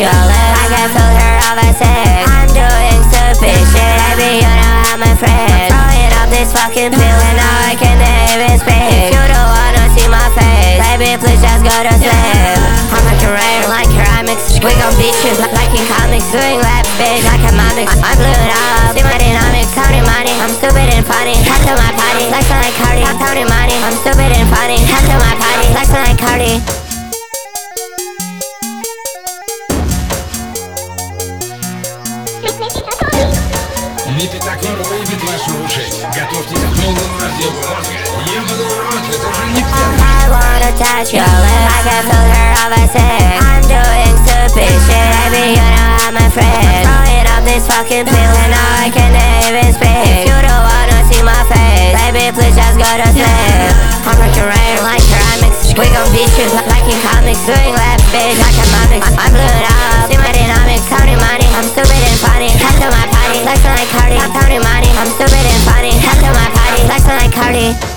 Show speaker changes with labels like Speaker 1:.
Speaker 1: your lips. I can feel her off a six. I'm doing stupid shit. Baby, you know I'm a friend. Throwing up this fucking pill and now I can't even speak. You don't wanna see my face, baby, please just go to sleep. I'm like a rain, like ceramics. We gon' beat you like in comics. Doing rap bitch like a mamics. I'm glued up, see my dynamics. Counting money, I'm stupid and funny. Come to my party, like like Cardi. I'm counting money, I'm stupid and funny. Come to my party, like Cardi.
Speaker 2: Лепетокор выбит ваши уши. Готовьтесь к полному разделу мозга. Ебаный рот, это же не
Speaker 1: I wanna touch your lips. I can feel her off a six. I'm doing stupid shit. Baby, you know I'm a friend. Throwing up this fucking pill and now I can't even speak. You don't wanna see my face, baby, please just go to sleep. I'm like a rain, like ceramics. We gon' beat you like in comics. Doing rap bitch like a mamics. I'm glued up, see my dynamics. Counting money, I'm stupid and funny. Come to my party, like Cardi. I'm counting money, I'm stupid and funny. Come to my party, like Cardi.